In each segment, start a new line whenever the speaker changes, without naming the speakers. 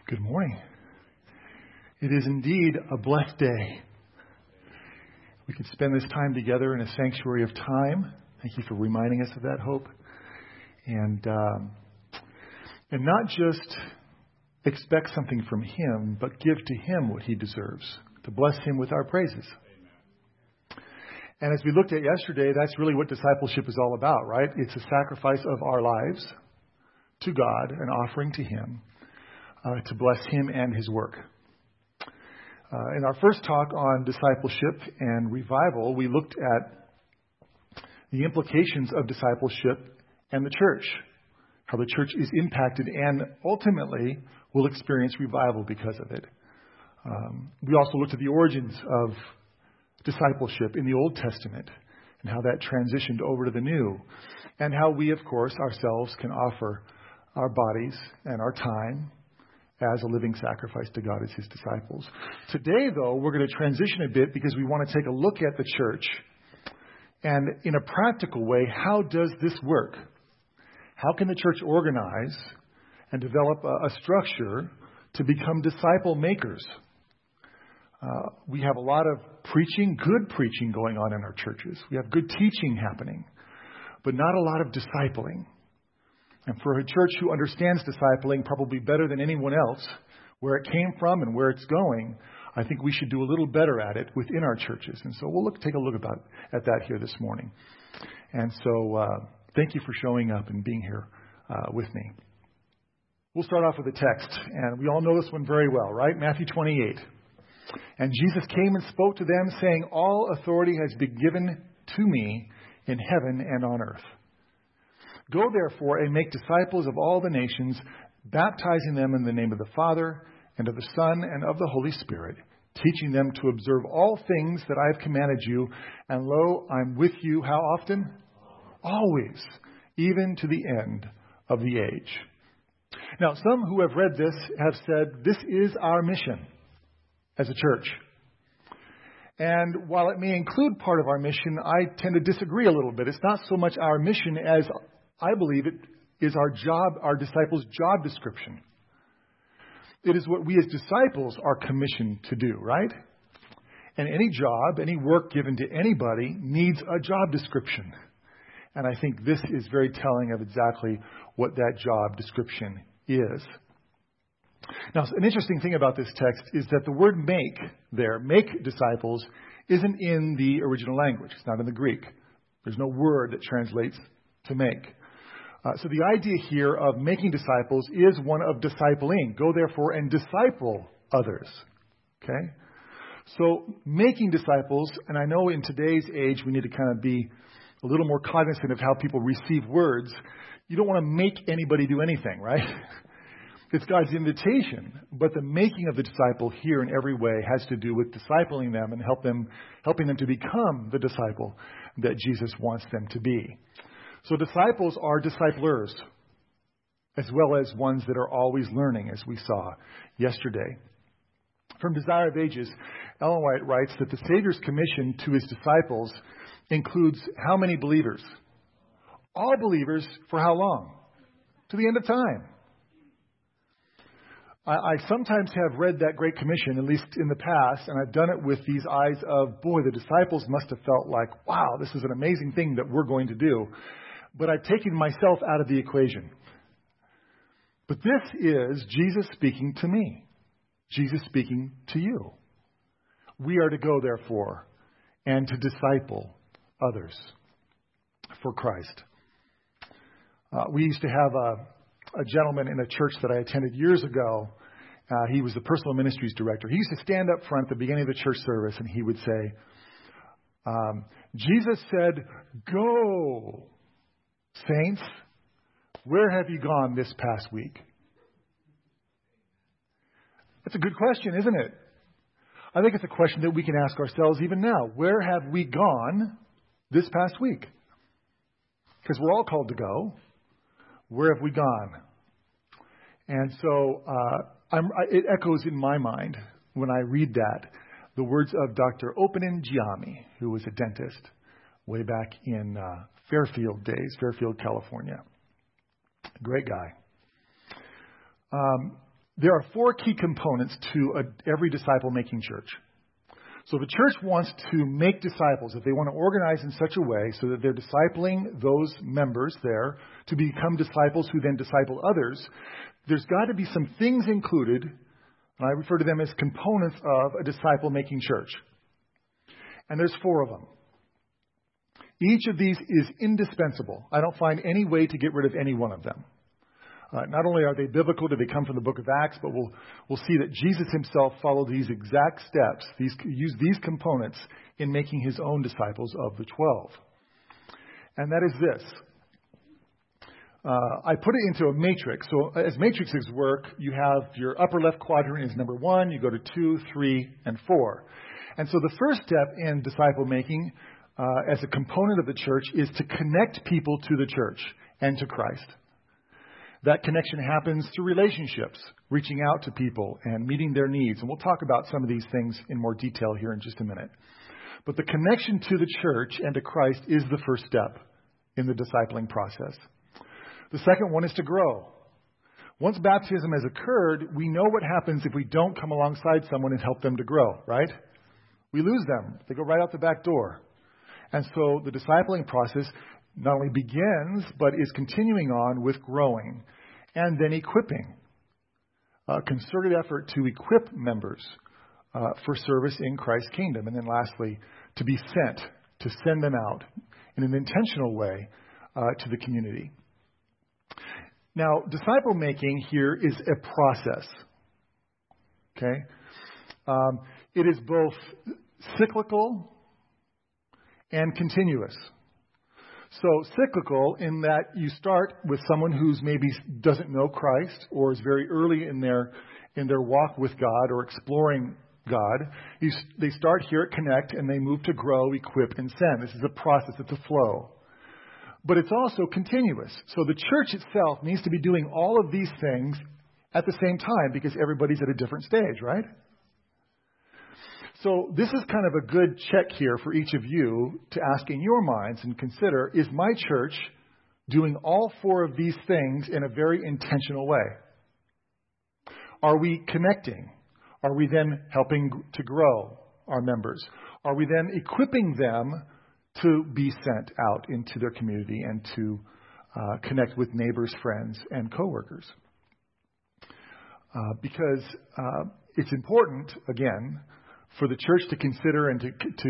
Good morning. It is indeed a blessed day. We can spend this time together in a sanctuary of time. Thank you for reminding us of that, Hope. And not just expect something from Him, but give to Him what He deserves, to bless Him with our praises. And as we looked at yesterday, that's really what discipleship is all about, right? It's a sacrifice of our lives to God, an offering to Him, to bless Him and His work. In our first talk on discipleship and revival, we looked at the implications of discipleship and the church, how the church is impacted and ultimately will experience revival because of it. We also looked at the origins of discipleship in the Old Testament and how that transitioned over to the New, and how we, of course, ourselves can offer our bodies and our time as a living sacrifice to God as His disciples. Today, though, we're going to transition a bit because we want to take a look at the church. And in a practical way, how does this work? How can the church organize and develop a structure to become disciple makers? We have a lot of preaching, good preaching going on in our churches. We have good teaching happening, but not a lot of discipling. And for a church who understands discipling probably better than anyone else, where it came from and where it's going, I think we should do a little better at it within our churches. And so we'll take a look at that here this morning. And so thank you for showing up and being here with me. We'll start off with a text, and we all know this one very well, right? Matthew 28. And Jesus came and spoke to them, saying, "All authority has been given to me in heaven and on earth. Go, therefore, and make disciples of all the nations, baptizing them in the name of the Father, and of the Son, and of the Holy Spirit, teaching them to observe all things that I have commanded you. And lo, I'm with you," how often? Always, even to the end of the age. Now, some who have read this have said, this is our mission as a church. And while it may include part of our mission, I tend to disagree a little bit. It's not so much our mission as I believe it is our disciples' job description. It is what we as disciples are commissioned to do, right? And any job, any work given to anybody needs a job description. And I think this is very telling of exactly what that job description is. Now, an interesting thing about this text is that the word make disciples, isn't in the original language. It's not in the Greek. There's no word that translates to make. So the idea here of making disciples is one of discipling. Go therefore and disciple others. Okay? So making disciples, and I know in today's age we need to kind of be a little more cognizant of how people receive words. You don't want to make anybody do anything, right? It's God's invitation, but the making of the disciple here in every way has to do with discipling them and helping them to become the disciple that Jesus wants them to be. So disciples are disciplers, as well as ones that are always learning, as we saw yesterday. From Desire of Ages, Ellen White writes that the Savior's commission to His disciples includes how many believers? All believers for how long? To the end of time. I sometimes have read that Great Commission, at least in the past, and I've done it with these eyes of, boy, the disciples must have felt like, wow, this is an amazing thing that we're going to do. But I've taken myself out of the equation. But this is Jesus speaking to me. Jesus speaking to you. We are to go, therefore, and to disciple others for Christ. We used to have a gentleman in a church that I attended years ago. He was the personal ministries director. He used to stand up front at the beginning of the church service and he would say, Jesus said, "Go, saints, where have you gone this past week?" That's a good question, isn't it? I think it's a question that we can ask ourselves even now. Where have we gone this past week? Because we're all called to go. Where have we gone? And so it echoes in my mind when I read that the words of Dr. Opanen Giami, who was a dentist way back in Fairfield days, Fairfield, California. Great guy. there are 4 key components to every disciple-making church. So the church wants to make disciples, if they want to organize in such a way so that they're discipling those members there to become disciples who then disciple others, there's got to be some things included, and I refer to them as components of a disciple-making church. And there's 4 of them. Each of these is indispensable. I don't find any way to get rid of any one of them. Not only are they biblical, do they come from the book of Acts, but we'll see that Jesus himself followed these exact steps, used these components in making his own disciples of the 12. And that is this. I put it into a matrix. So as matrices work, you have your upper left quadrant is number 1, you go to 2, 3, and 4. And so the first step in disciple making as a component of the church is to connect people to the church and to Christ. That connection happens through relationships, reaching out to people and meeting their needs. And we'll talk about some of these things in more detail here in just a minute. But the connection to the church and to Christ is the first step in the discipling process. The second one is to grow. Once baptism has occurred, we know what happens if we don't come alongside someone and help them to grow, right? We lose them. They go right out the back door. And so the discipling process not only begins, but is continuing on with growing and then equipping. A concerted effort to equip members for service in Christ's kingdom. And then lastly, to be sent, to send them out in an intentional way to the community. Now, disciple making here is a process. Okay? It is both cyclical and continuous. So cyclical in that you start with someone who's maybe doesn't know Christ or is very early in their walk with God or exploring God. They start here at Connect and they move to grow, equip, and send. This is a process. It's a flow. But it's also continuous. So the church itself needs to be doing all of these things at the same time because everybody's at a different stage, right? So this is kind of a good check here for each of you to ask in your minds and consider, is my church doing all 4 of these things in a very intentional way? Are we connecting? Are we then helping to grow our members? Are we then equipping them to be sent out into their community and to connect with neighbors, friends, and coworkers? Because it's important, again, for the church to consider and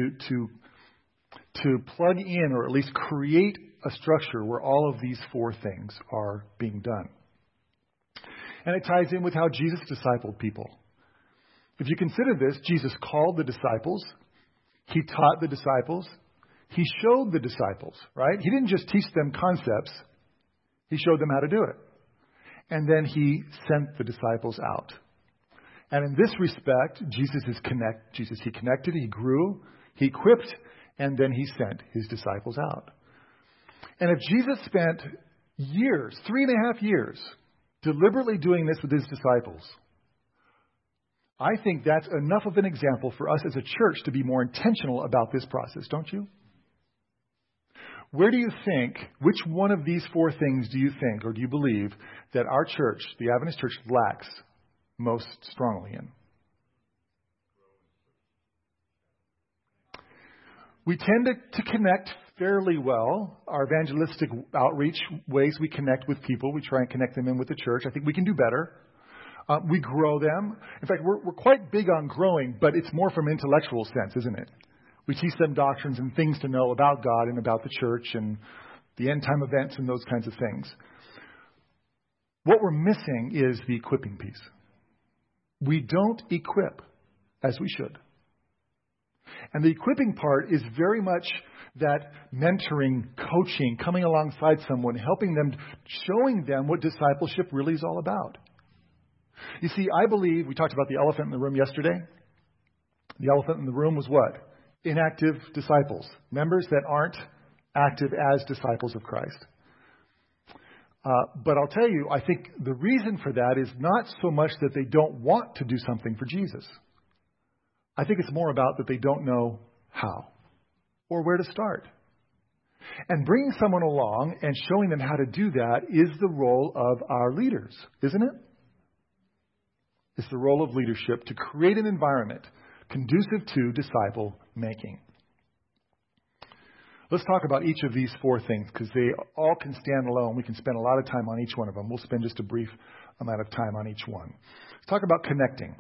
to plug in or at least create a structure where all of these 4 things are being done. And it ties in with how Jesus discipled people. If you consider this, Jesus called the disciples. He taught the disciples. He showed the disciples, right? He didn't just teach them concepts. He showed them how to do it. And then he sent the disciples out. And in this respect, he connected, he grew, he equipped, and then he sent his disciples out. And if Jesus spent years, 3.5 years, deliberately doing this with his disciples, I think that's enough of an example for us as a church to be more intentional about this process, don't you? Where do you think, which one of these 4 things do you think, or do you believe, that our church, the Adventist Church, lacks most strongly in? We tend to connect fairly well. Our evangelistic outreach ways we connect with people, we try and connect them in with the church. I think we can do better. We grow them. In fact, we're quite big on growing, but it's more from an intellectual sense, isn't it? We teach them doctrines and things to know about God and about the church and the end time events and those kinds of things. What we're missing is the equipping piece. We don't equip as we should. And the equipping part is very much that mentoring, coaching, coming alongside someone, helping them, showing them what discipleship really is all about. You see, I believe, we talked about the elephant in the room yesterday. The elephant in the room was what? Inactive disciples. Members that aren't active as disciples of Christ. But I'll tell you, I think the reason for that is not so much that they don't want to do something for Jesus. I think it's more about that they don't know how or where to start. And bringing someone along and showing them how to do that is the role of our leaders, isn't it? It's the role of leadership to create an environment conducive to disciple making. Let's talk about each of these four things because they all can stand alone. We can spend a lot of time on each one of them. We'll spend just a brief amount of time on each one. Let's talk about connecting.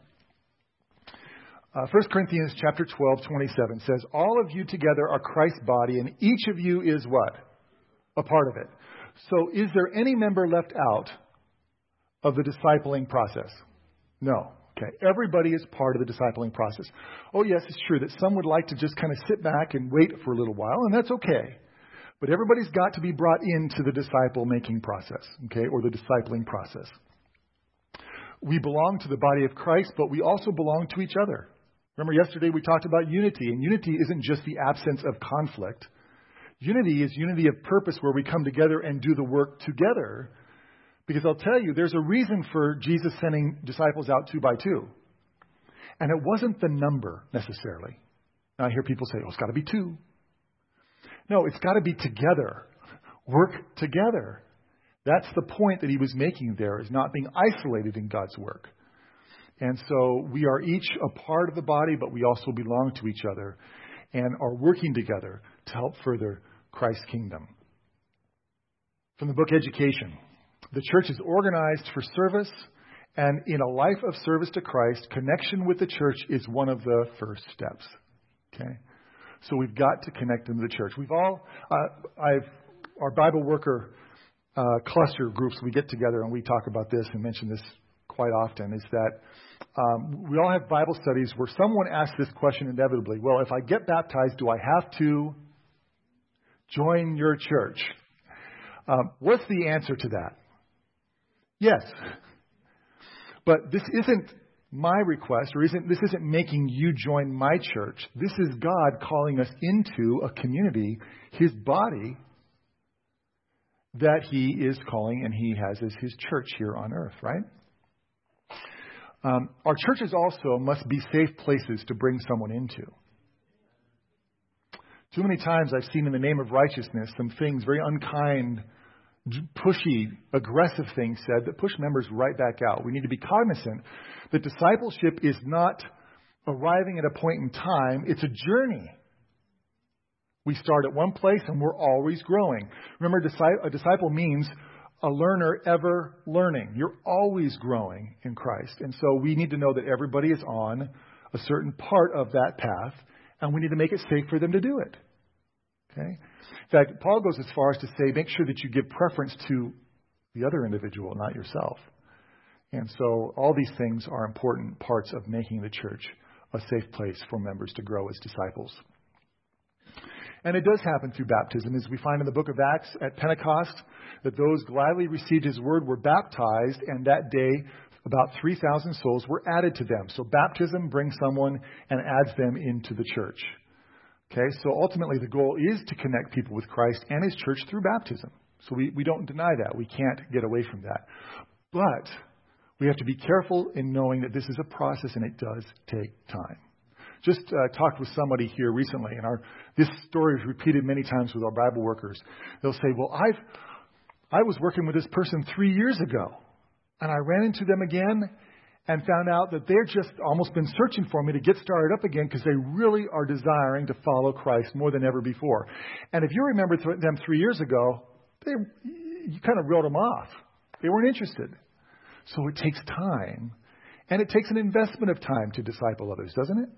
1 Corinthians chapter 12:27 says, all of you together are Christ's body, and each of you is what? A part of it. So is there any member left out of the discipling process? No. Okay, everybody is part of the discipling process. Oh, yes, it's true that some would like to just kind of sit back and wait for a little while, and that's okay. But everybody's got to be brought into the disciple-making process, okay, or the discipling process. We belong to the body of Christ, but we also belong to each other. Remember yesterday we talked about unity, and unity isn't just the absence of conflict. Unity is unity of purpose where we come together and do the work together. Because I'll tell you, there's a reason for Jesus sending disciples out 2 by 2. And it wasn't the number necessarily. Now I hear people say, oh, it's got to be 2. No, it's got to be together. Work together. That's the point that he was making there, is not being isolated in God's work. And so we are each a part of the body, but we also belong to each other and are working together to help further Christ's kingdom. From the book Education. The church is organized for service, and in a life of service to Christ, connection with the church is one of the first steps. Okay, so we've got to connect into the church. We've all, our Bible worker cluster groups, we get together and we talk about this and mention this quite often. Is that we all have Bible studies where someone asks this question inevitably. Well, if I get baptized, do I have to join your church? What's the answer to that? Yes. But this isn't my request, or this isn't making you join my church. This is God calling us into a community, his body, that he is calling and he has as his church here on earth, right? Our churches also must be safe places to bring someone into. Too many times I've seen in the name of righteousness some things, very unkind, pushy, aggressive things said that push members right back out. We need to be cognizant that discipleship is not arriving at a point in time. It's a journey. We start at one place and we're always growing. Remember, a disciple means a learner ever learning. You're always growing in Christ. And so we need to know that everybody is on a certain part of that path, and we need to make it safe for them to do it. Okay? In fact, Paul goes as far as to say, make sure that you give preference to the other individual, not yourself. And so all these things are important parts of making the church a safe place for members to grow as disciples. And it does happen through baptism, as we find in the book of Acts at Pentecost, that those gladly received his word were baptized, and that day about 3,000 souls were added to them. So baptism brings someone and adds them into the church. Okay, so ultimately the goal is to connect people with Christ and his church through baptism. So we don't deny that. We can't get away from that. But we have to be careful in knowing that this is a process and it does take time. Just talked with somebody here recently, and this story is repeated many times with our Bible workers. They'll say, well, I was working with this person 3 years ago, and I ran into them again and found out that they're just almost been searching for me to get started up again because they really are desiring to follow Christ more than ever before. And if you remember them 3 years ago, you kind of wrote them off. They weren't interested. So it takes time, and it takes an investment of time to disciple others, doesn't it?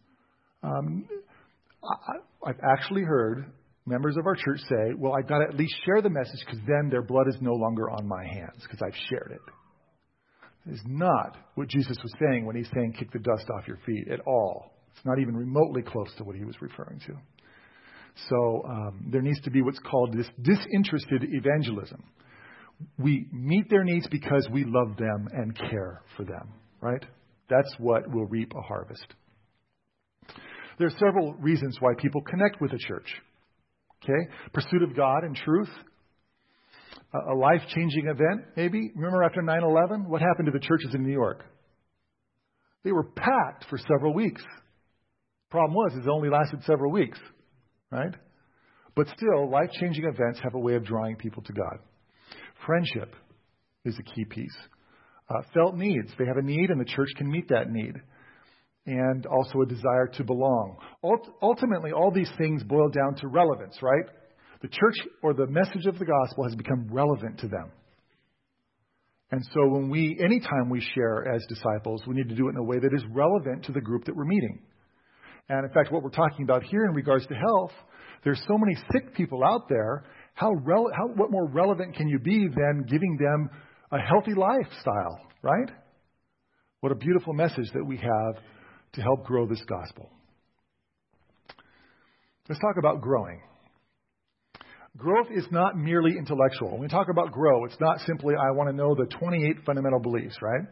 I've actually heard members of our church say, well, I've got to at least share the message because then their blood is no longer on my hands because I've shared it. It's not what Jesus was saying when he's saying kick the dust off your feet at all. It's not even remotely close to what he was referring to. So there needs to be what's called this disinterested evangelism. We meet their needs because we love them and care for them, right? That's what will reap a harvest. There are several reasons why people connect with a church. Okay? Pursuit of God and truth. A life-changing event, maybe. Remember after 9/11, what happened to the churches in New York? They were packed for several weeks. Problem was, it only lasted several weeks, right? But still, life-changing events have a way of drawing people to God. Friendship is a key piece. felt needs. They have a need, and the church can meet that need. And also a desire to belong. Ultimately, all these things boil down to relevance, right? The church or the message of the gospel has become relevant to them. And so anytime we share as disciples, we need to do it in a way that is relevant to the group that we're meeting. And in fact, what we're talking about here in regards to health, there's so many sick people out there. What more relevant can you be than giving them a healthy lifestyle, right? What a beautiful message that we have to help grow this gospel. Let's talk about growing. Growth is not merely intellectual. When we talk about grow, it's not simply, I want to know the 28 fundamental beliefs, right?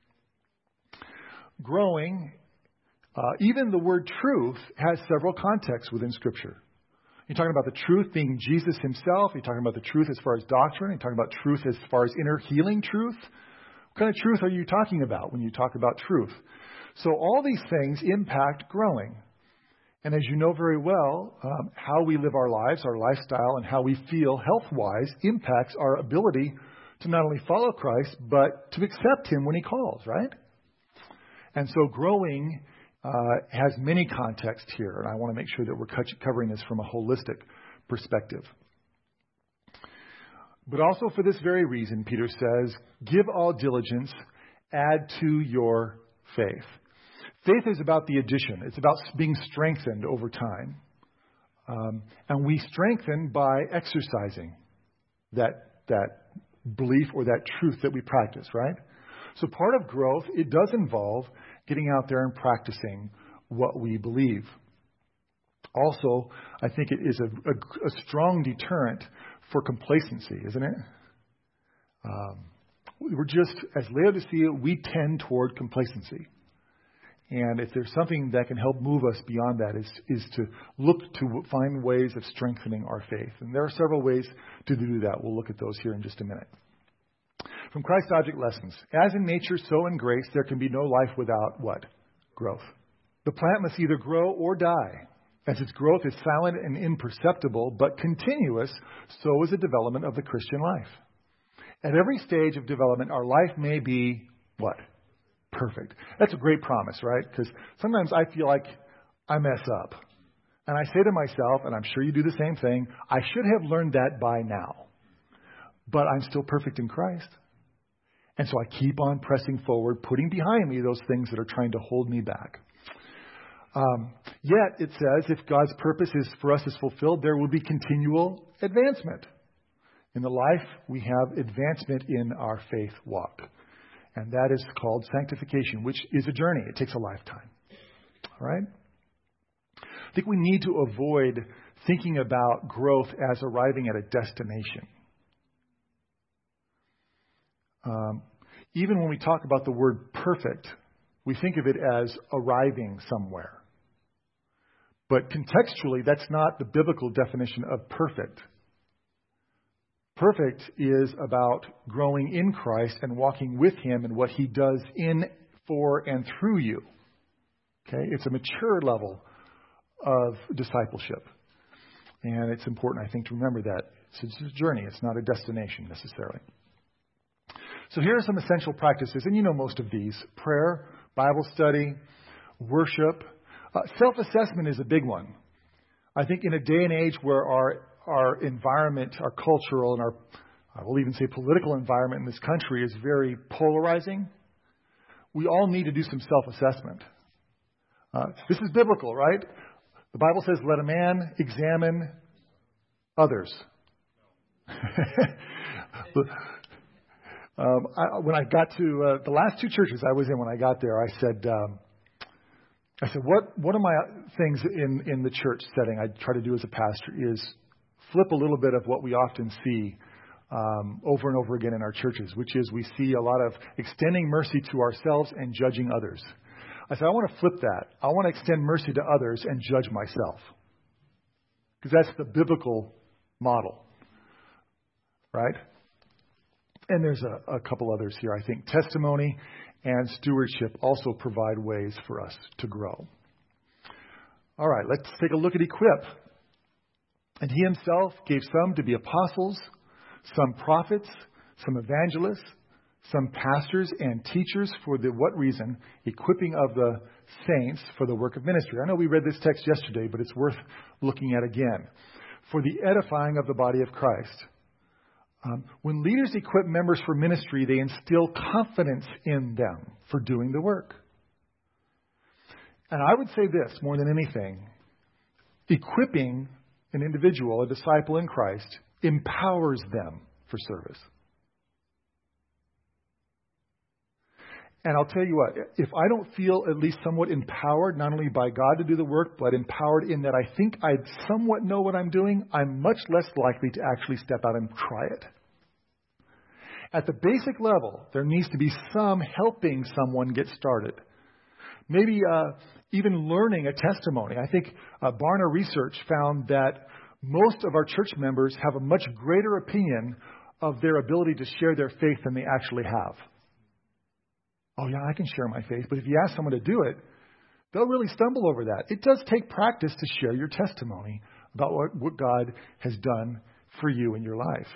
Growing, even the word truth has several contexts within Scripture. You're talking about the truth being Jesus himself. You're talking about the truth as far as doctrine. You're talking about truth as far as inner healing truth. What kind of truth are you talking about when you talk about truth? So all these things impact growing. And as you know very well, how we live our lives, our lifestyle, and how we feel health-wise impacts our ability to not only follow Christ, but to accept him when he calls, right? And so growing has many contexts here, and I want to make sure that we're covering this from a holistic perspective. But also for this very reason, Peter says, give all diligence, add to your faith. Faith is about the addition. It's about being strengthened over time. And we strengthen by exercising that belief or that truth that we practice, right? So part of growth, it does involve getting out there and practicing what we believe. Also, I think it is a strong deterrent for complacency, isn't it? We're just, as Laodicea, we tend toward complacency. And if there's something that can help move us beyond that is to look to find ways of strengthening our faith. And there are several ways to do that. We'll look at those here in just a minute. From Christ Object Lessons. As in nature, so in grace, there can be no life without what? Growth. The plant must either grow or die. As its growth is silent and imperceptible, but continuous, so is the development of the Christian life. At every stage of development, our life may be what? Perfect. That's a great promise, right? Because sometimes I feel like I mess up. And I say to myself, and I'm sure you do the same thing, I should have learned that by now. But I'm still perfect in Christ. And so I keep on pressing forward, putting behind me those things that are trying to hold me back. Yet, it says, if God's purpose for us is fulfilled, there will be continual advancement. In the life, we have advancement in our faith walk. And that is called sanctification, which is a journey. It takes a lifetime. All right? I think we need to avoid thinking about growth as arriving at a destination. Even when we talk about the word perfect, we think of it as arriving somewhere. But contextually, that's not the biblical definition of perfect. Perfect is about growing in Christ and walking with him and what he does in, for, and through you. Okay? It's a mature level of discipleship. And it's important, I think, to remember that. It's a journey. It's not a destination necessarily. So here are some essential practices, and you know most of these. Prayer, Bible study, worship. Self-assessment is a big one. I think in a day and age where our environment, our cultural, and I will even say political environment in this country is very polarizing, we all need to do some self-assessment. This is biblical, right? The Bible says, let a man examine others. When I got to the last two churches I was in when I got there, I said, what are my things in the church setting I try to do as a pastor is flip a little bit of what we often see over and over again in our churches, which is we see a lot of extending mercy to ourselves and judging others. I said, I want to flip that. I want to extend mercy to others and judge myself. Because that's the biblical model. Right? And there's a couple others here. I think testimony and stewardship also provide ways for us to grow. All right, let's take a look at equip. And he himself gave some to be apostles, some prophets, some evangelists, some pastors and teachers for the what reason? Equipping of the saints for the work of ministry. I know we read this text yesterday, but it's worth looking at again. For the edifying of the body of Christ. When leaders equip members for ministry, they instill confidence in them for doing the work. And I would say this more than anything. Equipping an individual, a disciple in Christ, empowers them for service. And I'll tell you what, if I don't feel at least somewhat empowered, not only by God to do the work, but empowered in that I think I somewhat know what I'm doing, I'm much less likely to actually step out and try it. At the basic level, there needs to be some helping someone get started. Maybe even learning a testimony. I think Barna Research found that most of our church members have a much greater opinion of their ability to share their faith than they actually have. Oh yeah, I can share my faith. But if you ask someone to do it, they'll really stumble over that. It does take practice to share your testimony about what God has done for you in your life.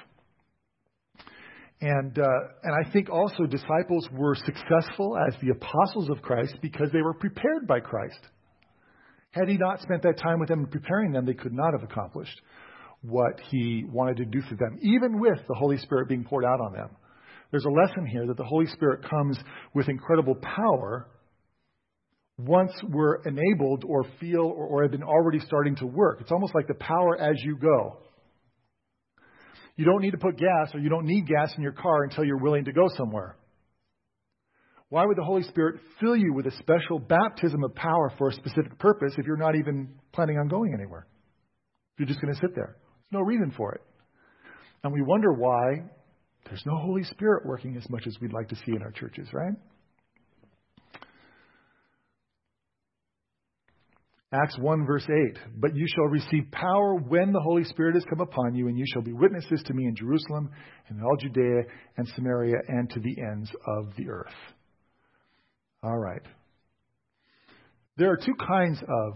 And I think also disciples were successful as the apostles of Christ because they were prepared by Christ. Had he not spent that time with them and preparing them, they could not have accomplished what he wanted to do through them, even with the Holy Spirit being poured out on them. There's a lesson here that the Holy Spirit comes with incredible power once we're enabled or feel or have been already starting to work. It's almost like the power as you go. You don't need to put gas or you don't need gas in your car until you're willing to go somewhere. Why would the Holy Spirit fill you with a special baptism of power for a specific purpose if you're not even planning on going anywhere? You're just going to sit there. There's no reason for it. And we wonder why there's no Holy Spirit working as much as we'd like to see in our churches, right? Acts 1 verse 8, but you shall receive power when the Holy Spirit has come upon you, and you shall be witnesses to me in Jerusalem and in all Judea and Samaria and to the ends of the earth. All right. There are two kinds of,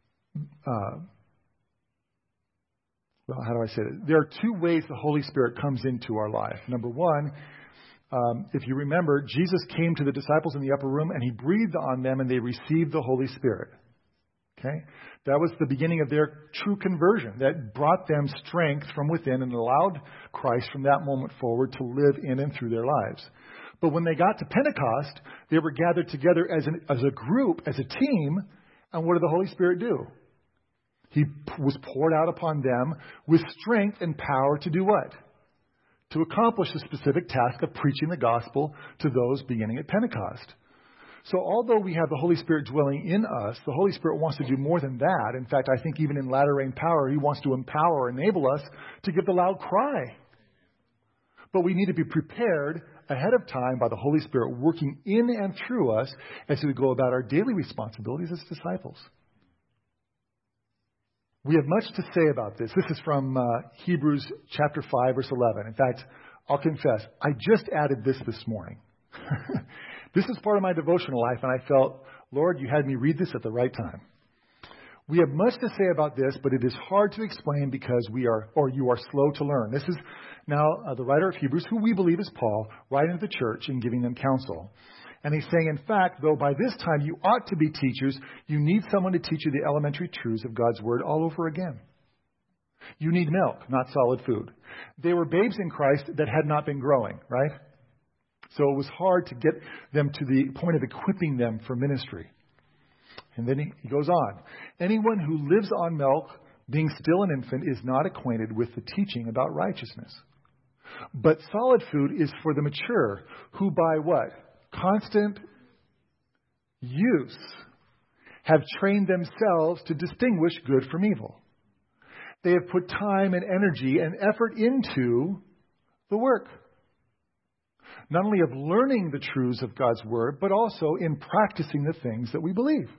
how do I say it? There are two ways the Holy Spirit comes into our life. Number one, if you remember, Jesus came to the disciples in the upper room and he breathed on them and they received the Holy Spirit. Okay? That was the beginning of their true conversion. That brought them strength from within and allowed Christ from that moment forward to live in and through their lives. But when they got to Pentecost, they were gathered together as a group, as a team, and what did the Holy Spirit do? He was poured out upon them with strength and power to do what? To accomplish the specific task of preaching the gospel to those beginning at Pentecost. So although we have the Holy Spirit dwelling in us, the Holy Spirit wants to do more than that. In fact, I think even in latter rain power, he wants to empower, enable us to give the loud cry. But we need to be prepared ahead of time by the Holy Spirit working in and through us as we go about our daily responsibilities as disciples. We have much to say about this. This is from Hebrews chapter 5, verse 11. In fact, I'll confess, I just added this morning. This is part of my devotional life, and I felt, Lord, you had me read this at the right time. We have much to say about this, but it is hard to explain because you are slow to learn. This is now the writer of Hebrews, who we believe is Paul, writing to the church and giving them counsel. And he's saying, in fact, though by this time you ought to be teachers, you need someone to teach you the elementary truths of God's Word all over again. You need milk, not solid food. They were babes in Christ that had not been growing, right? So it was hard to get them to the point of equipping them for ministry. And then he goes on. Anyone who lives on milk, being still an infant, is not acquainted with the teaching about righteousness. But solid food is for the mature, who by what? Constant use have trained themselves to distinguish good from evil. They have put time and energy and effort into the work. Not only of learning the truths of God's Word, but also in practicing the things that we believe.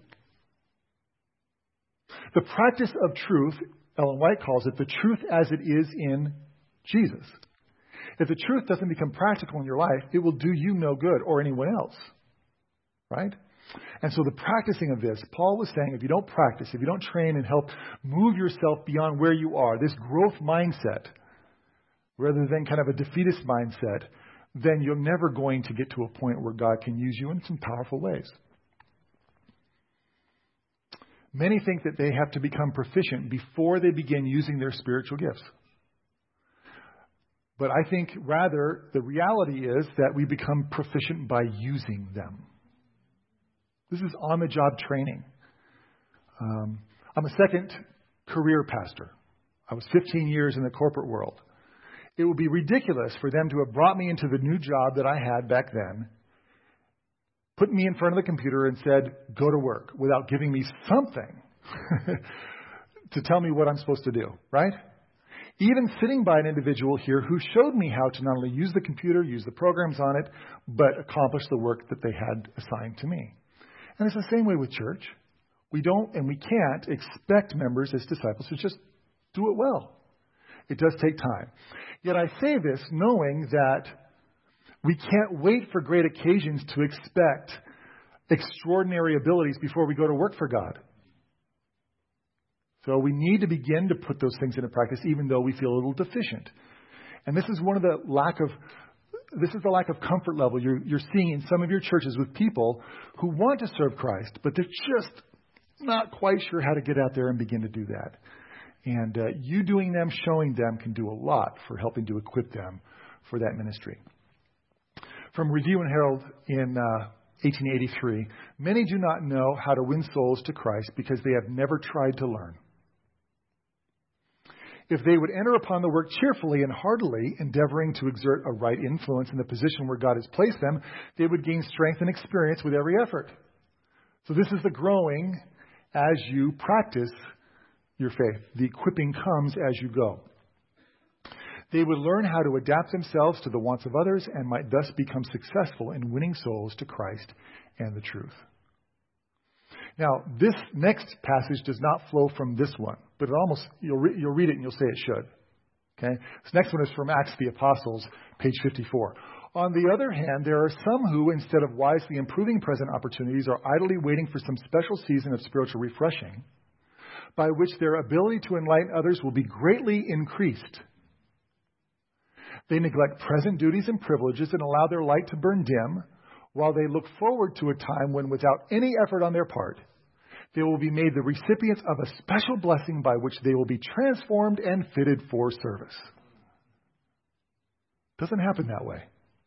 The practice of truth, Ellen White calls it, the truth as it is in Jesus. If the truth doesn't become practical in your life, it will do you no good or anyone else. Right? And so the practicing of this, Paul was saying, if you don't practice, if you don't train and help move yourself beyond where you are, this growth mindset, rather than kind of a defeatist mindset, then you're never going to get to a point where God can use you in some powerful ways. Many think that they have to become proficient before they begin using their spiritual gifts. But I think rather the reality is that we become proficient by using them. This is on-the-job training. I'm a second career pastor. I was 15 years in the corporate world. It would be ridiculous for them to have brought me into the new job that I had back then, put me in front of the computer and said, go to work, without giving me something to tell me what I'm supposed to do, right? Even sitting by an individual here who showed me how to not only use the computer, use the programs on it, but accomplish the work that they had assigned to me. And it's the same way with church. We don't and we can't expect members as disciples to just do it well. It does take time. Yet I say this knowing that we can't wait for great occasions to expect extraordinary abilities before we go to work for God. So we need to begin to put those things into practice even though we feel a little deficient. And this is the lack of comfort level you're seeing in some of your churches with people who want to serve Christ, but they're just not quite sure how to get out there and begin to do that. And you doing them, showing them can do a lot for helping to equip them for that ministry. From Review and Herald in 1883, many do not know how to win souls to Christ because they have never tried to learn. If they would enter upon the work cheerfully and heartily, endeavoring to exert a right influence in the position where God has placed them, they would gain strength and experience with every effort. So this is the growing as you practice your faith. The equipping comes as you go. They would learn how to adapt themselves to the wants of others and might thus become successful in winning souls to Christ and the truth. Now, this next passage does not flow from this one, but you'll read it and you'll say it should. Okay? This next one is from Acts of the Apostles, page 54. On the other hand, there are some who, instead of wisely improving present opportunities, are idly waiting for some special season of spiritual refreshing, by which their ability to enlighten others will be greatly increased. They neglect present duties and privileges and allow their light to burn dim, while they look forward to a time when, without any effort on their part, they will be made the recipients of a special blessing by which they will be transformed and fitted for service. Doesn't happen that way.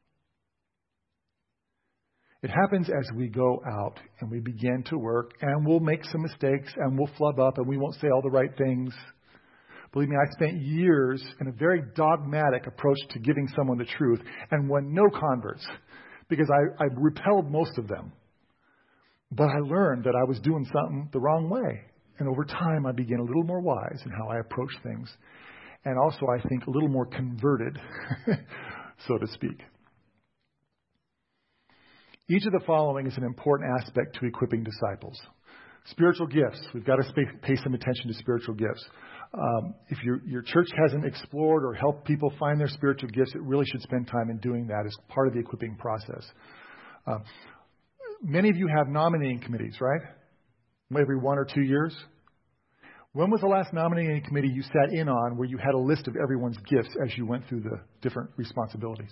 It happens as we go out and we begin to work, and we'll make some mistakes and we'll flub up and we won't say all the right things. Believe me, I spent years in a very dogmatic approach to giving someone the truth and won no converts because I repelled most of them. But I learned that I was doing something the wrong way. And over time, I began a little more wise in how I approach things. And also, I think, a little more converted, so to speak. Each of the following is an important aspect to equipping disciples. Spiritual gifts. We've got to pay some attention to spiritual gifts. If your church hasn't explored or helped people find their spiritual gifts, it really should spend time in doing that as part of the equipping process. Many of you have nominating committees, right? Every 1 or 2 years. When was the last nominating committee you sat in on where you had a list of everyone's gifts as you went through the different responsibilities?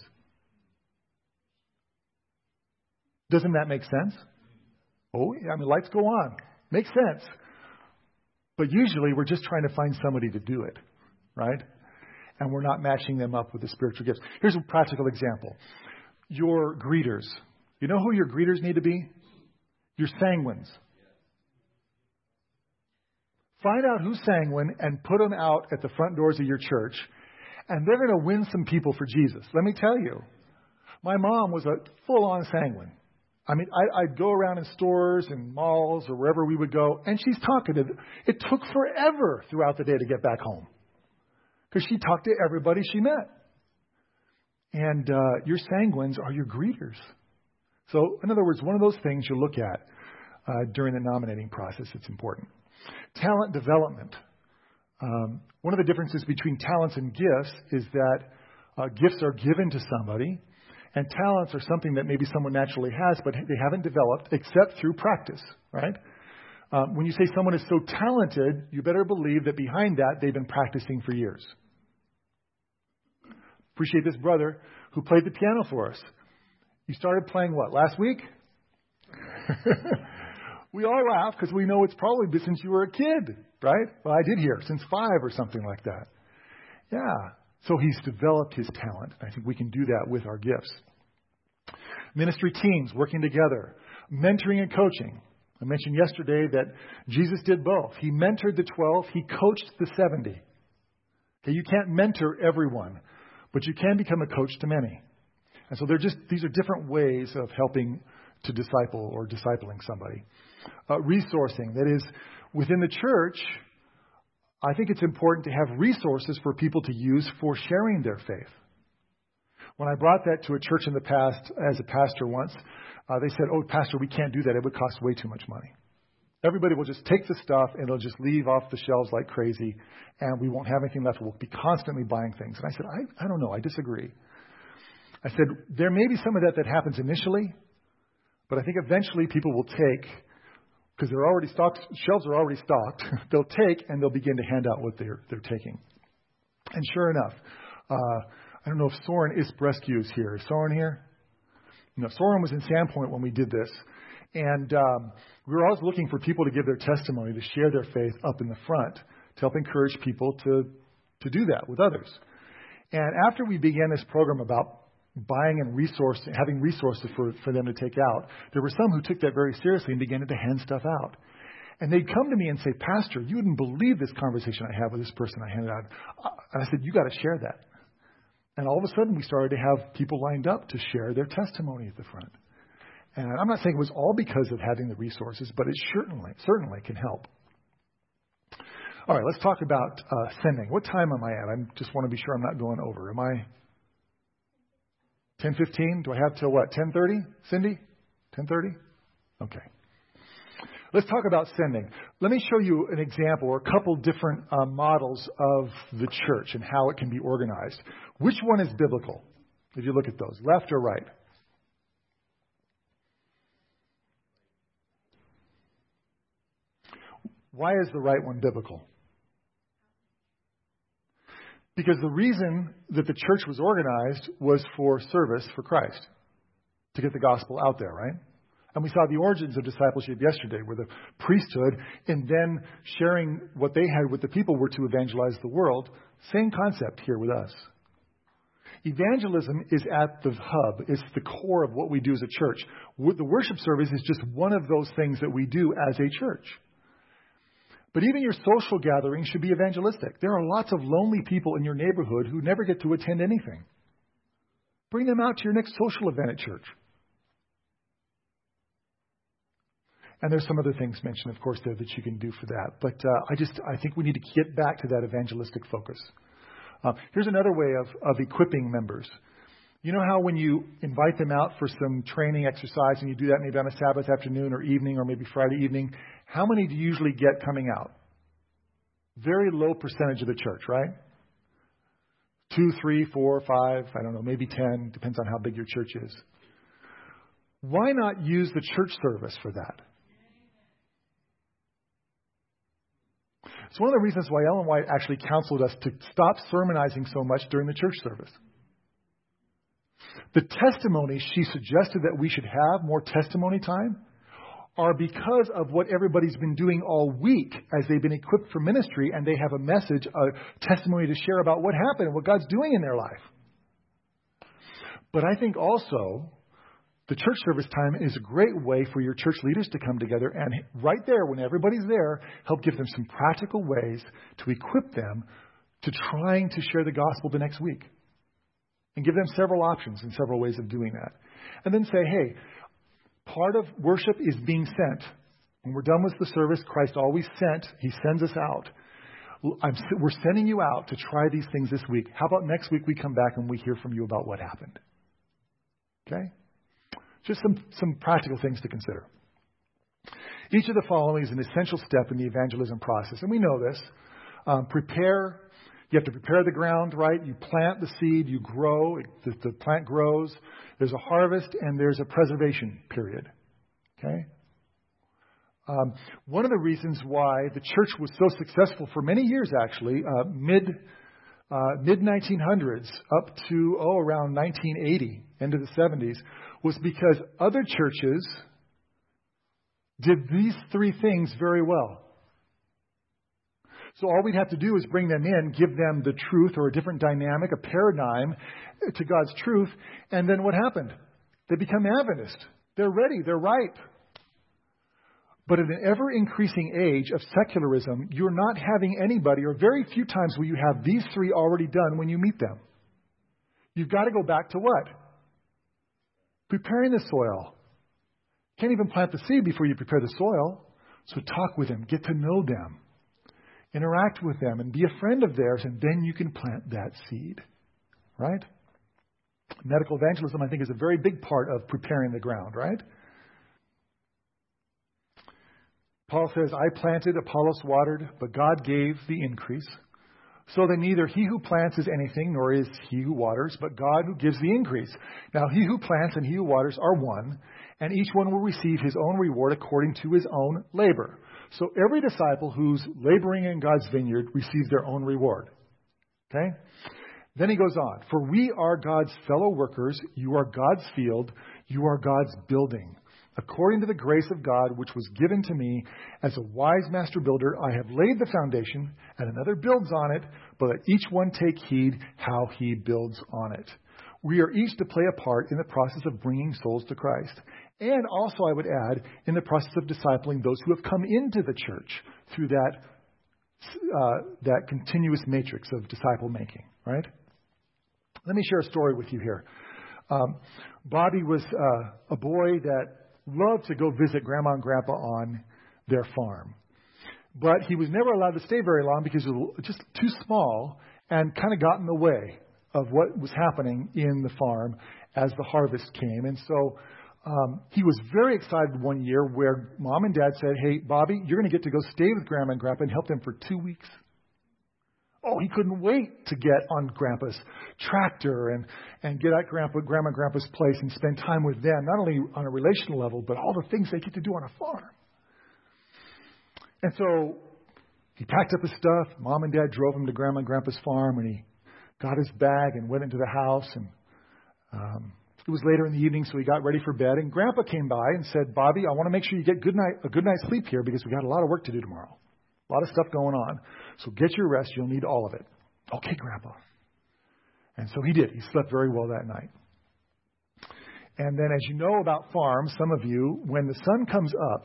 Doesn't that make sense? Oh, I mean, lights go on. Makes sense. But usually we're just trying to find somebody to do it, right? And we're not matching them up with the spiritual gifts. Here's a practical example. Your greeters. You know who your greeters need to be? Your sanguines. Find out who's sanguine and put them out at the front doors of your church, and they're going to win some people for Jesus. Let me tell you, my mom was a full-on sanguine. I mean, I'd go around in stores and malls or wherever we would go, and she's talking to them. It took forever throughout the day to get back home because she talked to everybody she met. And your sanguines are your greeters. So, in other words, one of those things you look at during the nominating process, it's important. Talent development. One of the differences between talents and gifts is that gifts are given to somebody, and talents are something that maybe someone naturally has, but they haven't developed except through practice, right? When you say someone is so talented, you better believe that behind that, they've been practicing for years. Appreciate this brother who played the piano for us. You started playing what, last week? We all laugh because we know it's probably been since you were a kid, right? Well, I did hear since 5 or something like that. Yeah. So he's developed his talent. I think we can do that with our gifts. Ministry teams working together, mentoring and coaching. I mentioned yesterday that Jesus did both. He mentored the 12. He coached the 70. Okay, you can't mentor everyone, but you can become a coach to many. And so these are different ways of helping to disciple or discipling somebody. Resourcing, that is, within the church, I think it's important to have resources for people to use for sharing their faith. When I brought that to a church in the past as a pastor once, they said, "Oh, pastor, we can't do that. It would cost way too much money. Everybody will just take the stuff and it'll just leave off the shelves like crazy, and we won't have anything left. We'll be constantly buying things." And I said, I don't know. I disagree. I said, there may be some of that happens initially, but I think eventually people will take, because they're already stocked, shelves are already stocked, they'll take and they'll begin to hand out what they're taking. And sure enough, I don't know if Soren Isbrescu is here. Is Soren here? No, Soren was in Sandpoint when we did this. And we were always looking for people to give their testimony, to share their faith up in the front, to help encourage people to do that with others. And after we began this program about buying and having resources for them to take out, there were some who took that very seriously and began to hand stuff out. And they'd come to me and say, "Pastor, you wouldn't believe this conversation I had with this person I handed out." And I said, "You got to share that." And all of a sudden, we started to have people lined up to share their testimony at the front. And I'm not saying it was all because of having the resources, but it certainly can help. All right, let's talk about sending. What time am I at? I just want to be sure I'm not going over. Am I 10:15? Do I have till what, 10:30? Cindy? 10:30? Okay. Let's talk about sending. Let me show you an example or a couple different models of the church and how it can be organized. Which one is biblical? If you look at those, left or right? Why is the right one biblical? Because the reason that the church was organized was for service for Christ, to get the gospel out there, right? And we saw the origins of discipleship yesterday, where the priesthood and then sharing what they had with the people were to evangelize the world. Same concept here with us. Evangelism is at the hub. It's the core of what we do as a church. The worship service is just one of those things that we do as a church. But even your social gatherings should be evangelistic. There are lots of lonely people in your neighborhood who never get to attend anything. Bring them out to your next social event at church. And there's some other things mentioned, of course, there that you can do for that. But I think we need to get back to that evangelistic focus. Here's another way of equipping members. You know how when you invite them out for some training exercise, and you do that maybe on a Sabbath afternoon or evening or maybe Friday evening, how many do you usually get coming out? Very low percentage of the church, right? 2, 3, 4, 5, I don't know, maybe 10, depends on how big your church is. Why not use the church service for that? It's one of the reasons why Ellen White actually counseled us to stop sermonizing so much during the church service. The testimonies she suggested that we should have more testimony time are because of what everybody's been doing all week as they've been equipped for ministry, and they have a message, a testimony to share about what happened and what God's doing in their life. But I think also the church service time is a great way for your church leaders to come together and right there, when everybody's there, help give them some practical ways to equip them to trying to share the gospel the next week. And give them several options and several ways of doing that. And then say, hey, part of worship is being sent. When we're done with the service, Christ always sent. He sends us out. We're sending you out to try these things this week. How about next week we come back and we hear from you about what happened? Okay? Just some practical things to consider. Each of the following is an essential step in the evangelism process. And we know this. Prepare. You have to prepare the ground, right? You plant the seed, you grow, the plant grows. There's a harvest and there's a preservation period. Okay? One of the reasons why the church was so successful for many years, actually, mid-1900s up to, around 1980, into the 70s, was because other churches did these three things very well. So all we'd have to do is bring them in, give them the truth or a different dynamic, a paradigm to God's truth, and then what happened? They become Adventist. They're ready. They're ripe. But in an ever-increasing age of secularism, you're not having anybody, or very few times will you have these three already done when you meet them. You've got to go back to what? Preparing the soil. Can't even plant the seed before you prepare the soil. So talk with them, get to know them, interact with them, and be a friend of theirs, and then you can plant that seed. Right? Medical evangelism, I think, is a very big part of preparing the ground, right? Paul says, I planted, Apollos watered, but God gave the increase. So then neither he who plants is anything, nor is he who waters, but God who gives the increase. Now he who plants and he who waters are one, and each one will receive his own reward according to his own labor. So every disciple who's laboring in God's vineyard receives their own reward. Okay? Then he goes on, for we are God's fellow workers, you are God's field, you are God's building. According to the grace of God, which was given to me as a wise master builder, I have laid the foundation, and another builds on it, but let each one take heed how he builds on it. We are each to play a part in the process of bringing souls to Christ. And also, I would add, in the process of discipling those who have come into the church through that continuous matrix of disciple making, right? Let me share a story with you here. Bobby was a boy that loved to go visit Grandma and Grandpa on their farm. But he was never allowed to stay very long because he was just too small and kind of got in the way of what was happening in the farm as the harvest came. And so he was very excited one year where Mom and Dad said, hey, Bobby, you're going to get to go stay with Grandma and Grandpa and help them for 2 weeks. Oh, he couldn't wait to get on Grandpa's tractor and get at Grandma and Grandpa's place and spend time with them, not only on a relational level, but all the things they get to do on a farm. And so he packed up his stuff. Mom and Dad drove him to Grandma and Grandpa's farm, and he got his bag and went into the house. And it was later in the evening, so he got ready for bed. And Grandpa came by and said, Bobby, I want to make sure you get a good night's sleep here because we got a lot of work to do tomorrow. A lot of stuff going on. So get your rest. You'll need all of it. Okay, Grandpa. And so he did. He slept very well that night. And then as you know about farms, some of you, when the sun comes up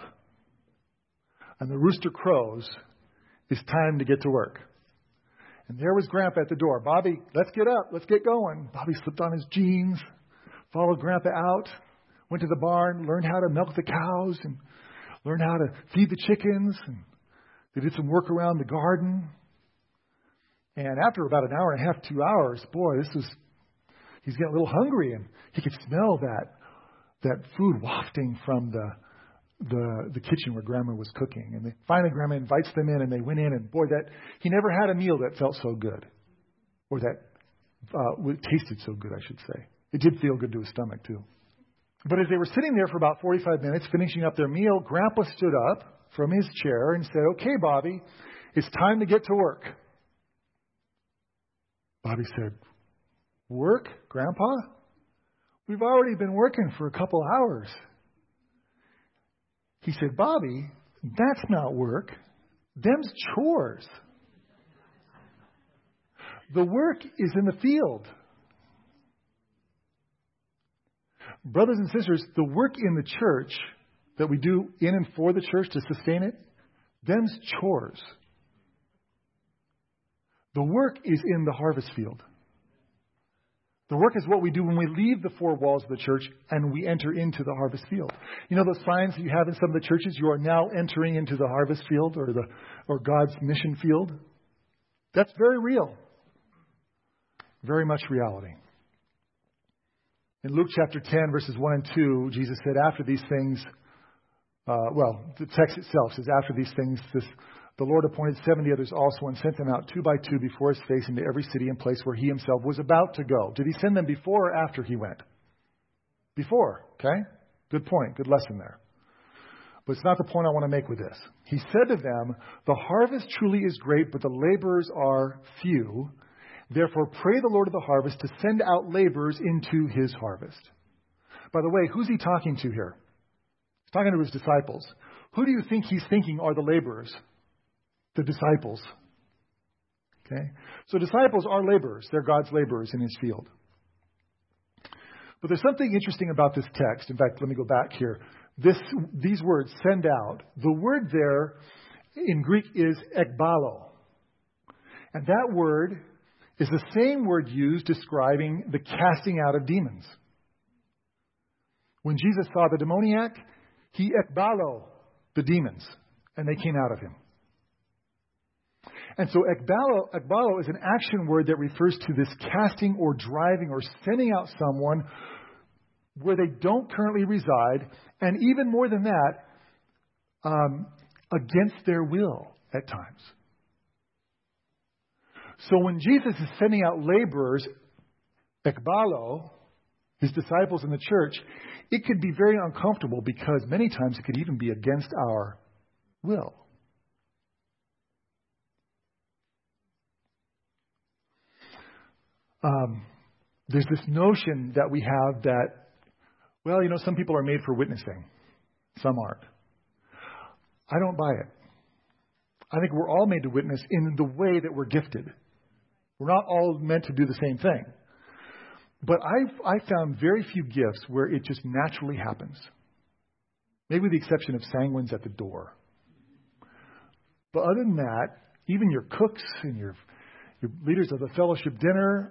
and the rooster crows, it's time to get to work. And there was Grandpa at the door. Bobby, let's get up. Let's get going. Bobby slipped on his jeans, followed Grandpa out, went to the barn, learned how to milk the cows, and learned how to feed the chickens, and they did some work around the garden. And after about an hour and a half, 2 hours, boy, he's getting a little hungry, and he could smell that food wafting from the kitchen where Grandma was cooking. And finally Grandma invites them in, and they went in, and boy, he never had a meal that felt so good, or that tasted so good, I should say. It did feel good to his stomach too. But as they were sitting there for about 45 minutes, finishing up their meal, Grandpa stood up from his chair and said, okay, Bobby, it's time to get to work. Bobby said, work, Grandpa? We've already been working for a couple hours. He said, Bobby, that's not work. Them's chores. The work is in the field. Brothers and sisters, the work in the church that we do in and for the church to sustain it, them's chores. The work is in the harvest field. The work is what we do when we leave the four walls of the church and we enter into the harvest field. You know those signs that you have in some of the churches? You are now entering into the harvest field or God's mission field. That's very real. Very much reality. In Luke chapter 10, verses 1 and 2, Jesus said, after these things, the text itself says, after these things, the Lord appointed 70 others also and sent them out 2 by 2 before his face into every city and place where he himself was about to go. Did he send them before or after he went? Before, okay? Good point, good lesson there. But it's not the point I want to make with this. He said to them, the harvest truly is great, but the laborers are few. Therefore, pray the Lord of the harvest to send out laborers into his harvest. By the way, who's he talking to here? He's talking to his disciples. Who do you think he's thinking are the laborers? The disciples. Okay? So disciples are laborers. They're God's laborers in his field. But there's something interesting about this text. In fact, let me go back here. These words, send out. The word there in Greek is ekbalo. And that word is the same word used describing the casting out of demons. When Jesus saw the demoniac, he ekbalo the demons, and they came out of him. And so ekbalo is an action word that refers to this casting or driving or sending out someone where they don't currently reside, and even more than that, against their will at times. So when Jesus is sending out laborers, ekbalo, his disciples in the church, it could be very uncomfortable because many times it could even be against our will. There's this notion that we have that, well, some people are made for witnessing. Some aren't. I don't buy it. I think we're all made to witness in the way that we're gifted. We're not all meant to do the same thing. But I found very few gifts where it just naturally happens. Maybe with the exception of sanguines at the door. But other than that, even your cooks and your leaders of the fellowship dinner,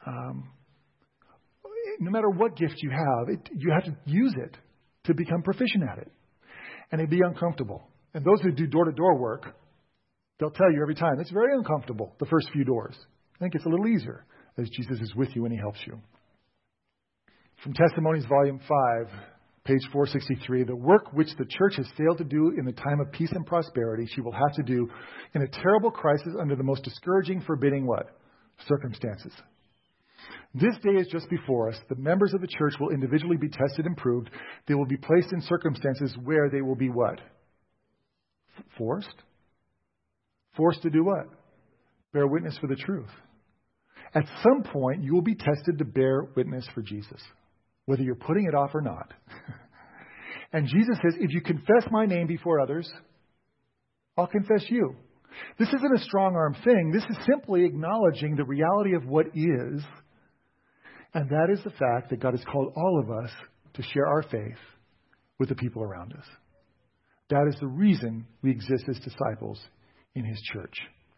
no matter what gift you have to use it to become proficient at it. And it'd be uncomfortable. And those who do door-to-door work, they'll tell you every time, it's very uncomfortable, the first few doors. I think it's a little easier as Jesus is with you and he helps you. From Testimonies, Volume 5, page 463, the work which the church has failed to do in the time of peace and prosperity, she will have to do in a terrible crisis under the most discouraging, forbidding what? Circumstances. This day is just before us. The members of the church will individually be tested and proved. They will be placed in circumstances where they will be what? Forced? Forced to do what? Bear witness for the truth. At some point, you will be tested to bear witness for Jesus, whether you're putting it off or not. And Jesus says, if you confess my name before others, I'll confess you. This isn't a strong-arm thing. This is simply acknowledging the reality of what is, and that is the fact that God has called all of us to share our faith with the people around us. That is the reason we exist as disciples in his church.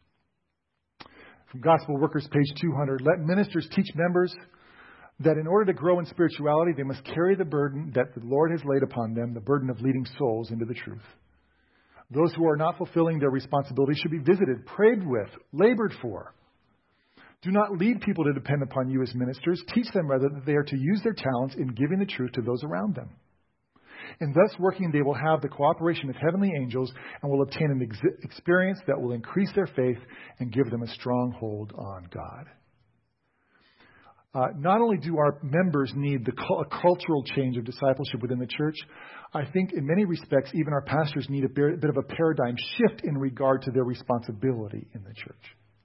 From Gospel Workers, page 200, let ministers teach members that in order to grow in spirituality, they must carry the burden that the Lord has laid upon them, the burden of leading souls into the truth. Those who are not fulfilling their responsibility should be visited, prayed with, labored for. Do not lead people to depend upon you as ministers. Teach them rather that they are to use their talents in giving the truth to those around them. In thus working, they will have the cooperation of heavenly angels and will obtain an experience that will increase their faith and give them a strong hold on God. Not only do our members need a cultural change of discipleship within the church, I think in many respects, even our pastors need a bit of a paradigm shift in regard to their responsibility in the church.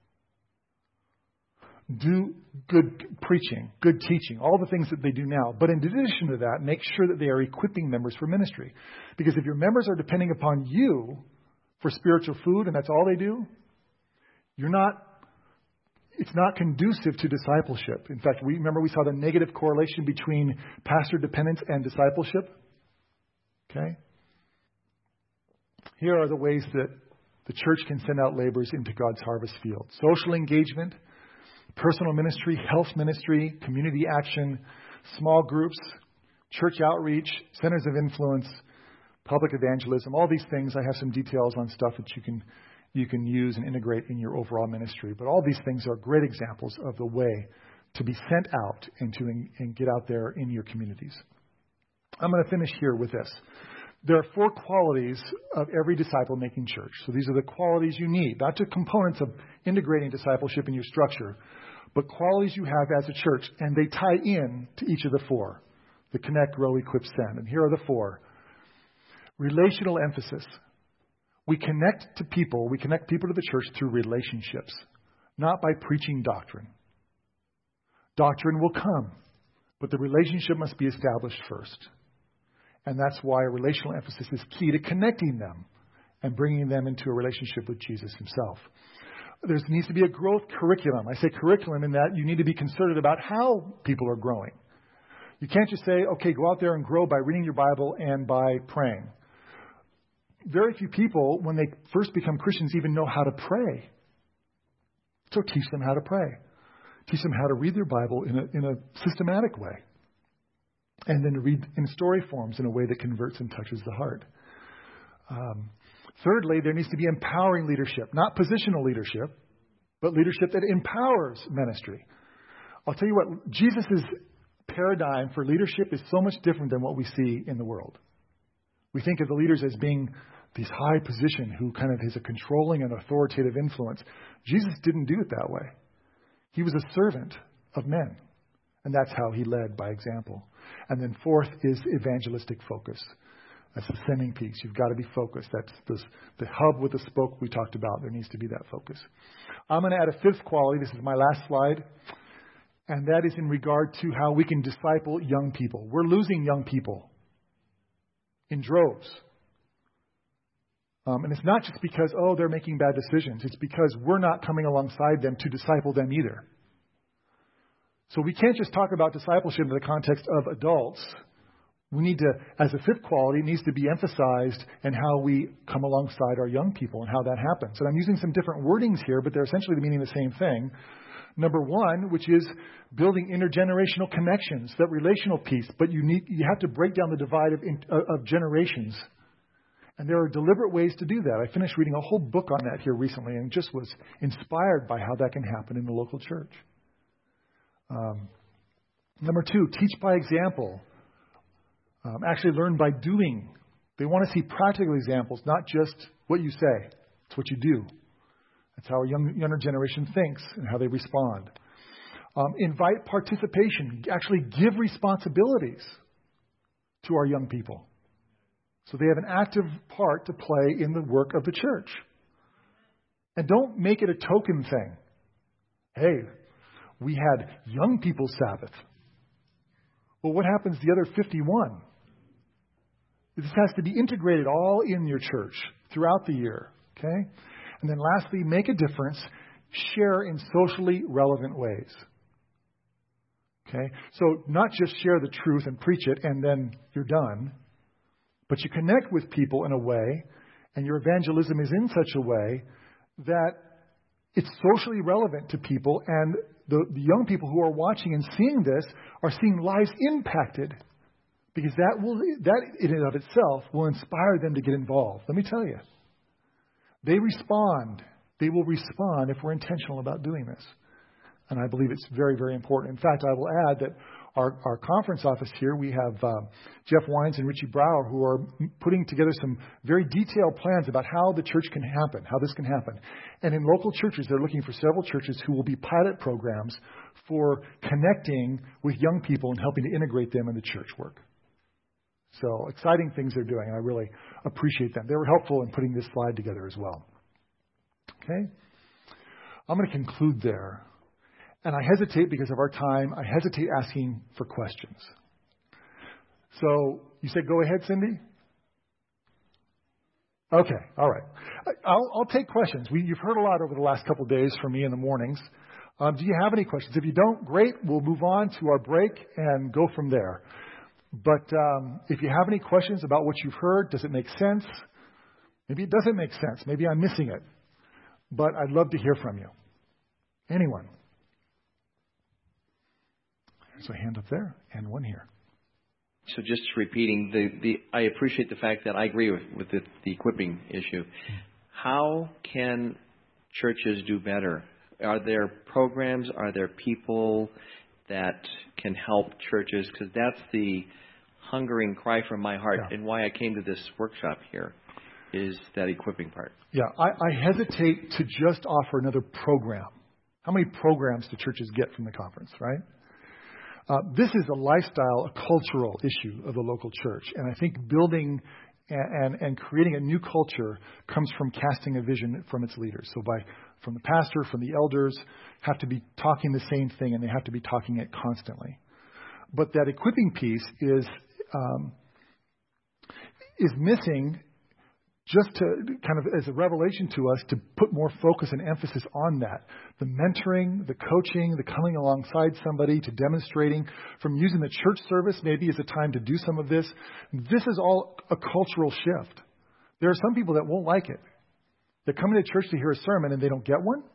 Do good preaching, good teaching, all the things that they do now. But in addition to that, make sure that they are equipping members for ministry. Because if your members are depending upon you for spiritual food and that's all they do, it's not conducive to discipleship. In fact, we saw the negative correlation between pastor dependence and discipleship. Okay? Here are the ways that the church can send out laborers into God's harvest field. Social engagement, personal ministry, health ministry, community action, small groups, church outreach, centers of influence, public evangelism, all these things. I have some details on stuff that you can use and integrate in your overall ministry. But all these things are great examples of the way to be sent out and get out there in your communities. I'm going to finish here with this. There are 4 qualities of every disciple-making church. So these are the qualities you need, not just components of integrating discipleship in your structure, but qualities you have as a church, and they tie in to each of the 4. The connect, grow, equip, send. And here are the 4. Relational emphasis. We connect people to the church through relationships, not by preaching doctrine. Doctrine will come, but the relationship must be established first. And that's why a relational emphasis is key to connecting them and bringing them into a relationship with Jesus himself. There needs to be a growth curriculum. I say curriculum in that you need to be concerted about how people are growing. You can't just say, okay, go out there and grow by reading your Bible and by praying. Very few people, when they first become Christians, even know how to pray. So teach them how to pray. Teach them how to read their Bible in a systematic way. And then to read in story forms in a way that converts and touches the heart. Thirdly, there needs to be empowering leadership. Not positional leadership, but leadership that empowers ministry. I'll tell you what, Jesus' paradigm for leadership is so much different than what we see in the world. We think of the leaders as being these high position who kind of has a controlling and authoritative influence. Jesus didn't do it that way. He was a servant of men. And that's how he led by example. And then fourth is evangelistic focus. That's the sending piece. You've got to be focused. That's the hub with the spoke we talked about. There needs to be that focus. I'm going to add a fifth quality. This is my last slide. And that is in regard to how we can disciple young people. We're losing young people in droves. And it's not just because, they're making bad decisions. It's because we're not coming alongside them to disciple them either. So we can't just talk about discipleship in the context of adults. We need to, as a fifth quality, it needs to be emphasized in how we come alongside our young people and how that happens. And I'm using some different wordings here, but they're essentially meaning the same thing. Number one, which is building intergenerational connections, that relational piece. But you have to break down the divide of generations. And there are deliberate ways to do that. I finished reading a whole book on that here recently and just was inspired by how that can happen in the local church. Number two, teach by example. Actually learn by doing. They want to see practical examples, not just what you say. It's what you do. That's how a younger generation thinks and how they respond. Invite participation. Actually give responsibilities to our young people. So they have an active part to play in the work of the church. And don't make it a token thing. Hey, we had young people's Sabbath. Well, what happens to the other 51? This has to be integrated all in your church throughout the year. Okay? And then lastly, make a difference. Share in socially relevant ways. Okay? So not just share the truth and preach it and then you're done. But you connect with people in a way, and your evangelism is in such a way that it's socially relevant to people, and the young people who are watching and seeing this are seeing lives impacted, because that in and of itself will inspire them to get involved. Let me tell you, they respond. They will respond if we're intentional about doing this, and I believe it's very, very important. In fact, I will add that our conference office here, we have Jeff Wines and Richie Brower, who are putting together some very detailed plans about how the church can happen, how this can happen. And in local churches, they're looking for several churches who will be pilot programs for connecting with young people and helping to integrate them in the church work. So exciting things they're doing, and I really appreciate them. They were helpful in putting this slide together as well. Okay? I'm going to conclude there. And I hesitate, because of our time, I hesitate asking for questions. So you said go ahead, Cindy? Okay, all right. I'll take questions. You've heard a lot over the last couple of days from me in the mornings. Do you have any questions? If you don't, great. We'll move on to our break and go from there. But if you have any questions about what you've heard, does it make sense? Maybe it doesn't make sense. Maybe I'm missing it. But I'd love to hear from you. Anyone? There's a hand up there and one here.
So just repeating, I appreciate the fact that I agree with the equipping issue. How can churches do better? Are there programs? Are there people that can help churches? Because that's the hungering cry from my heart, and why I came to this workshop here, is that equipping part.
Yeah, I hesitate to just offer another program. How many programs do churches get from the conference, right? This is a lifestyle, a cultural issue of the local church. And I think building and creating a new culture comes from casting a vision from its leaders. So from the pastor, from the elders, have to be talking the same thing, and they have to be talking it constantly. But that equipping piece is missing, just to kind of as a revelation to us to put more focus and emphasis on that. The mentoring, the coaching, the coming alongside somebody, to demonstrating, from using the church service maybe as a time to do some of this. This is all a cultural shift. There are some people that won't like it. They're coming to church to hear a sermon and they don't get one.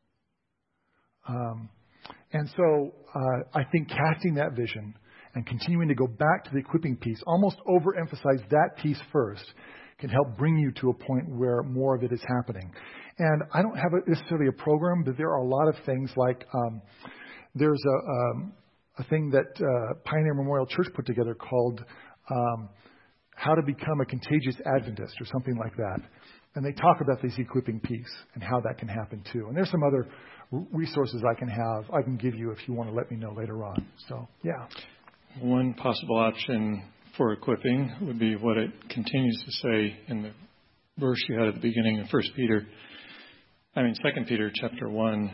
And so I think casting that vision and continuing to go back to the equipping piece, almost overemphasize that piece first, can help bring you to a point where more of it is happening. And I don't have necessarily a program, but there are a lot of things like there's a thing that Pioneer Memorial Church put together called How to Become a Contagious Adventist or something like that. And they talk about this equipping piece and how that can happen too. And there's some other resources I can give you if you want to let me know later on. So, yeah.
One possible option for equipping would be what it continues to say in the verse you had at the beginning of 2 Peter chapter 1.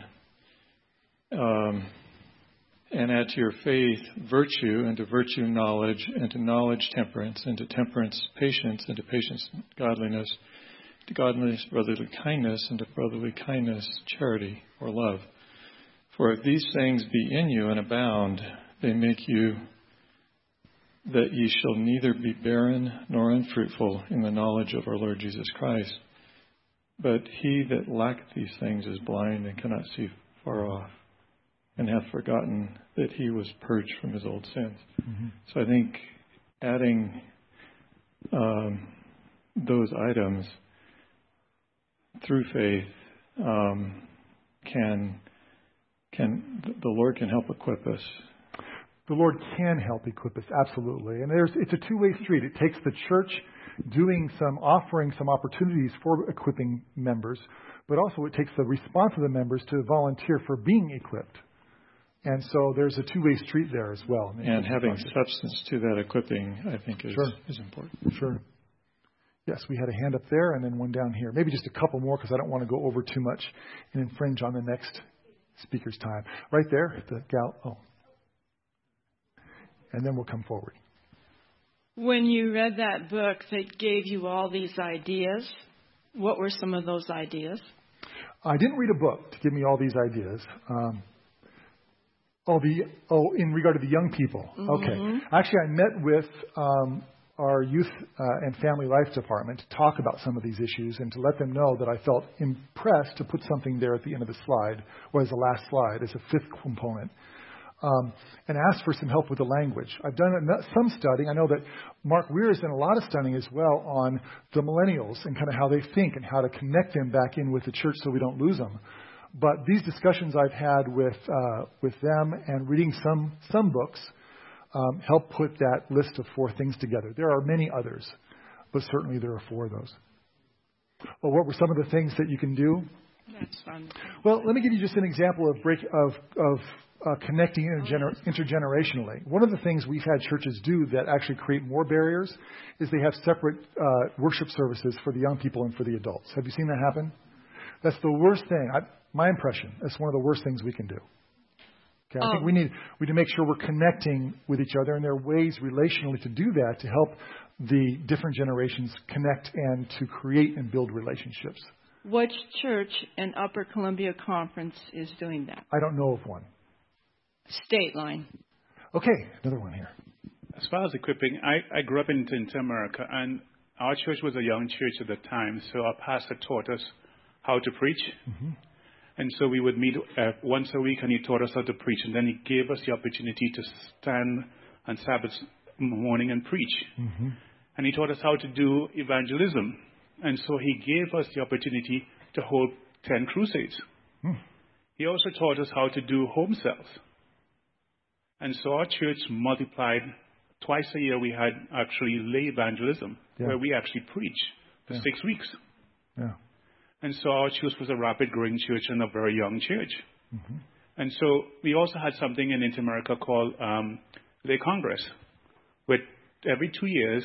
And add to your faith virtue, and to virtue knowledge, and to knowledge temperance, and to temperance patience, and to patience godliness, to godliness brotherly kindness, and to brotherly kindness charity or love. For if these things be in you and abound, they make you that ye shall neither be barren nor unfruitful in the knowledge of our Lord Jesus Christ. But he that lacketh these things is blind and cannot see far off, and hath forgotten that he was purged from his old sins. Mm-hmm. So I think adding those items through faith the Lord can help equip us.
The Lord can help equip us, absolutely. And it's a two-way street. It takes the church offering some opportunities for equipping members, but also it takes the response of the members to volunteer for being equipped. And so there's a two-way street there as well.
And having substance to that equipping, I think, is important.
Sure. Yes, we had a hand up there and then one down here. Maybe just a couple more because I don't want to go over too much and infringe on the next speaker's time. Right there, the gal. Oh. And then we'll come forward.
When you read that book that gave you all these ideas, what were some of those ideas?
I didn't read a book to give me all these ideas. In regard to the young people. Mm-hmm. Okay. Actually, I met with our youth and family life department to talk about some of these issues and to let them know that I felt impressed to put something there at the end of the slide, or as the last slide, as a fifth component. And asked for some help with the language. I've done some studying. I know that Mark Weir has done a lot of studying as well on the millennials and kind of how they think and how to connect them back in with the church so we don't lose them. But these discussions I've had with them and reading some books help put that list of 4 things together. There are many others, but certainly there are 4 of those. Well, what were some of the things that you can do?
That's fun.
Well, let me give you just an example of connecting intergenerationally. One of the things we've had churches do that actually create more barriers is they have separate worship services for the young people and for the adults. Have you seen that happen? That's the worst thing. My impression. That's one of the worst things we can do. Okay, I think we need to make sure we're connecting with each other, and there are ways relationally to do that to help the different generations connect and to create and build relationships.
Which church in Upper Columbia Conference is doing that?
I don't know of one.
State line.
Okay, another one here.
As far as equipping, I grew up in America, and our church was a young church at the time, so our pastor taught us how to preach. Mm-hmm. And so we would meet once a week, and he taught us how to preach, and then he gave us the opportunity to stand on Sabbath morning and preach. Mm-hmm. And he taught us how to do evangelism. And so he gave us the opportunity to hold 10 crusades. Mm. He also taught us how to do home cells. And so our church multiplied. Twice a year we had actually lay evangelism, where we actually preach for 6 weeks. Yeah. And so our church was a rapid growing church and a very young church. Mm-hmm. And so we also had something in Inter-America called Lay Congress, where every 2 years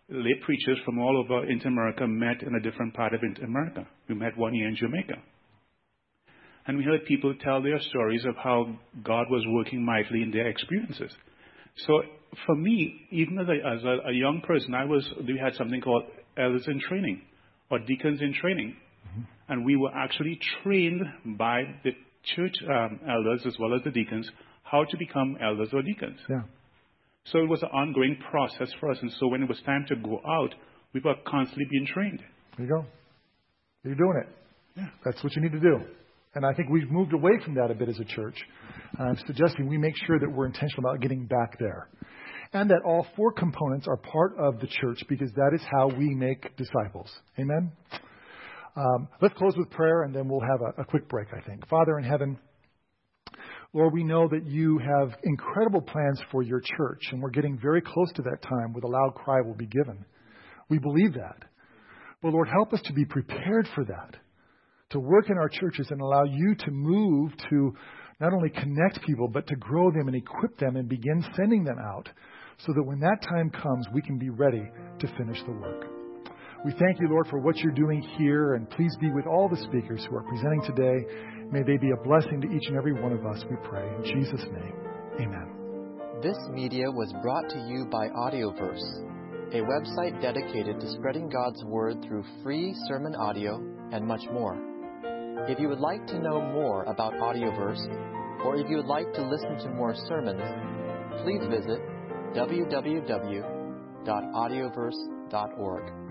lay preachers from all over Inter-America met in a different part of Inter-America. We met one year in Jamaica. And we heard people tell their stories of how God was working mightily in their experiences. So for me, even as a young person, we had something called elders in training or deacons in training. And we were actually trained by the church elders as well as the deacons how to become elders or deacons.
Yeah.
So it was an ongoing process for us. And so when it was time to go out, we were constantly being trained.
There you go. You're doing it.
Yeah.
That's what you need to do. And I think we've moved away from that a bit as a church. I'm suggesting we make sure that we're intentional about getting back there. And that all four components are part of the church because that is how we make disciples. Amen? Let's close with prayer and then we'll have a quick break, I think. Father in heaven, Lord, we know that you have incredible plans for your church, and we're getting very close to that time where the loud cry will be given. We believe that. But Lord, help us to be prepared for that, to work in our churches and allow you to move to not only connect people, but to grow them and equip them and begin sending them out so that when that time comes, we can be ready to finish the work. We thank you, Lord, for what you're doing here, and please be with all the speakers who are presenting today. May they be a blessing to each and every one of us, we pray. In Jesus' name, amen.
This media was brought to you by Audioverse, a website dedicated to spreading God's Word through free sermon audio and much more. If you would like to know more about Audioverse, or if you would like to listen to more sermons, please visit www.audioverse.org.